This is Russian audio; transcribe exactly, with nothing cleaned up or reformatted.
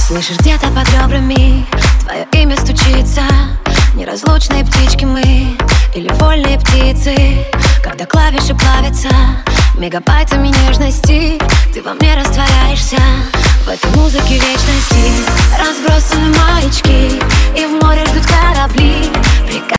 Слышишь, где-то под ребрами твое имя стучится. Неразлучные птички мы или вольные птицы. Когда клавиши плавятся мегабайтами нежности, ты во мне растворяешься в этой музыке вечности. Разбросаны маячки, и в море ждут корабли.